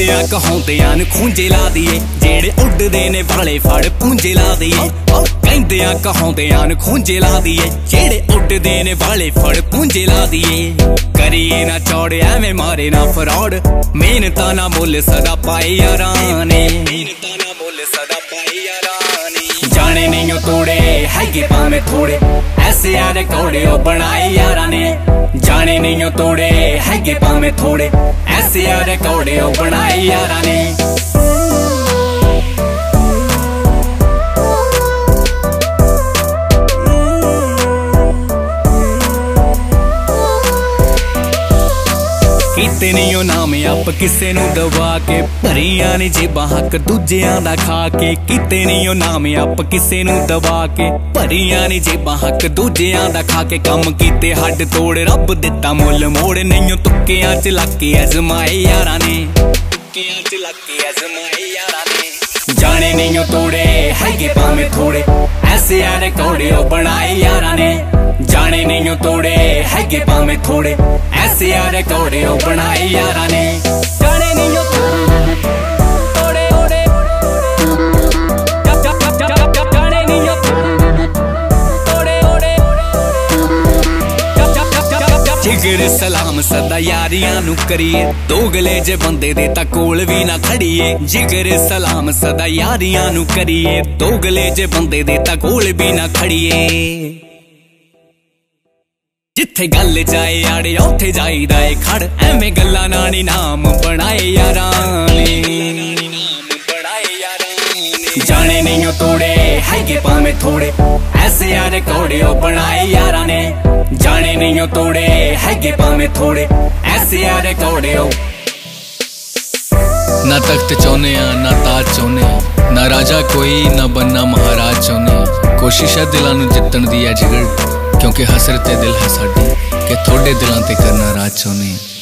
ਕਹਿੰਦਿਆਂ ਕਹਾਉਂਦਿਆਂ ਨੂੰ ਖੂੰਜੇ ਲਾ ਦਈਏ, ਜਿਹੜੇ ਉੱਡਦੇ ਨੇ ਵਾਲੇ ਫੜ ਪੂੰਜੇ ਲਾ ਦਈਏ। ਕਹਿੰਦਿਆਂ ਕਹਾਉਂਦਿਆਂ ਨੂੰ ਖੂੰਜੇ ਲਾ ਦਈਏ, ਜਿਹੜੇ ਉੱਡਦੇ ਨੇ ਵਾਲੇ ਫੜ ਪੂੰਜੇ ਲਾ ਦਈਏ। ਕਰੀਏ ਨਾ ਚੌੜ ਐਵੇਂ ਮਾਰੇ ਨਾ ਫਰੌੜ, ਮਿਹਨਤਾਂ ਨਾ ਮੁੱਲ ਸਦਾ ਪਾਏ ਯਾਰਾਂ ਨੇ, ਮਿਹਨਤਾਂ ਨਾ ਮੁੱਲ ਸਦਾ ਪਾਏ ਯਾਰਾਂ ਨੇ। ਜਾਣੇ ਨਹੀਂ ਉਹ ਤੋੜੇ ਹੈਗੇ ਭਾਵੇਂ ਥੋੜੇ, ਐਸੇ ਆ ਰਿਕਾਰਡ ਉਹ ਬਣਾਏ ਯਾਰਾਂ ਨੇ। ਜਾਣੇ ਨਹੀਂ ਉਹ ਤੋੜੇ ਹੈਗੇ ਭਾਵੇਂ ਥੋੜੇ, ਐਸੇ ਆ ਰਿਕਾਰਡ ਉਹ ਬਣਾਏ ਯਾਰਾਂ ਨੇ। ਕੀਤੇ ਨਹੀਂ ਉਹ ਨਾਮ ਆਪ ਕਿਸੇ ਨੂੰ ਦਵਾ ਕੇ, ਭਰੀਆਂ ਨੇ ਜੇਬਾਂ ਹੱਕ ਦੂਜਿਆਂ ਦਾ ਖਾ ਕੇ। ਕੀਤੇ ਨਹੀਂ ਉਹ ਨਾਮ ਆਪ ਕਿਸੇ ਨੂੰ ਦਵਾ ਕੇ, ਭਰੀਆਂ ਨੇ ਜੇਬਾਂ ਹੱਕ ਦੂਜਿਆਂ ਦਾ ਖਾ ਕੇ। ਕੰਮ ਕੀਤੇ ਹੱਡ ਤੋੜ ਰੱਬ ਦਿੱਤਾ ਮੁੱਲ ਮੋੜ, ਨਹੀਂ ਉਹ ਤੁੱਕਿਆਂ ਚ ਲੱਗ ਕੇ ਅਜ਼ਮਾਏ ਯਾਰਾਂ ਨੇ, ਤੁੱਕਿਆਂ ਚ ਲੱਗ ਕੇ ਅਜ਼ਮਾਏ ਯਾਰਾਂ ਨੇ। ਜਾਣੇ ਨਹੀਂ ਉਹ ਤੋੜੇ ਹੈਗੇ ਭਾਵੇਂ ਥੋੜੇ, ਐਸੇ ਆ ਰਿਕਾਰਡ ਉਹ ਬਣਾਏ ਯਾਰਾਂ ਨੇ। ਜਾਣੇ ਨਹੀਂ ਉਹ ਤੋੜੇ ਹੈਗੇ ਭਾਵੇਂ ਥੋੜੇ, ਐਸੇ ਆ ਰਿਕਾਰਡ ਉਹ ਬਣਾਏ ਯਾਰਾਂ ਨੇ। ਜਾਣੇ ਨਹੀਂ ਉਹ ਤੋੜੇ ਜਾਣੇ ਨਹੀਂ ਉਹ ਤੋੜੇ। ਜਿਗਰ ਸਲਾਮ ਸਦਾ ਯਾਰੀਆਂ ਨੂੰ ਕਰੀਏ, ਦੋਗਲੇ ਜੇ ਬੰਦੇ ਦੇ ਤਾਂ ਕੋਲ ਵੀ ਨਾ ਖੜੀਏ। ਜਿਗਰ ਸਲਾਮ ਸਦਾ ਯਾਰੀਆਂ ਨੂੰ ਕਰੀਏ, ਦੋਗਲੇ ਜੇ ਬੰਦੇ ਦੇ ਤਾਂ ਕੋਲ ਵੀ ਨਾ ਖੜੀਏ। ਜਿੱਥੇ ਗੱਲ ਜਾਏ ਆੜੇ ਉੱਥੇ ਜਾਈਦਾ ਏ ਖੜ, ਐਵੇਂ ਗੱਲਾਂ ਨਾਲ ਨਾਮ ਬਣਾਏ ਯਾਰਾਂ ਨੇ। ਜਾਣੇ ਨਹੀਂ ਉਹ ਤੋੜੇ ਹੈਗੇ ਭਾਵੇਂ ਥੋੜੇ, ਐਸੇ ਆ ਰਿਕਾਰਡ ਉਹ ਬਣਾਏ ਯਾਰਾਂ ਨੇ। ਜਾਣੇ ਨਹੀਂ ਉਹ ਤੋੜੇ ਹੈਗੇ ਭਾਵੇਂ ਥੋੜੇ, ਐਸੇ ਆ ਰਿਕਾਰਡ ਉਹ। ਨਾ ਤਖਤ ਚਾਹੁੰਦੇ ਆ ਨਾ ਤਾਜ ਚਾਹੁੰਦੇ ਆ, ਨਾ ਰਾਜਾ ਕੋਈ ਨਾ ਬੰਨਾ ਮਹਾਰਾਜ ਚਾਹੁੰਦੇ ਆ। ਕੋਸ਼ਿਸ਼ ਹੈ ਦਿਲਾਂ ਨੂੰ ਜਿੱਤਣ ਦੀ ਹੈ ਜਿਗਰ, ਕਿਉਂਕਿ ਹਸਰਤ ਦਿਲ ਹੈ ਸਾਡੀ ਕਿ ਤੁਹਾਡੇ ਦਿਲਾਂ ਤੇ ਕਰਨਾ ਰਾਜ ਚਾਹੁੰਦੇ ਆ।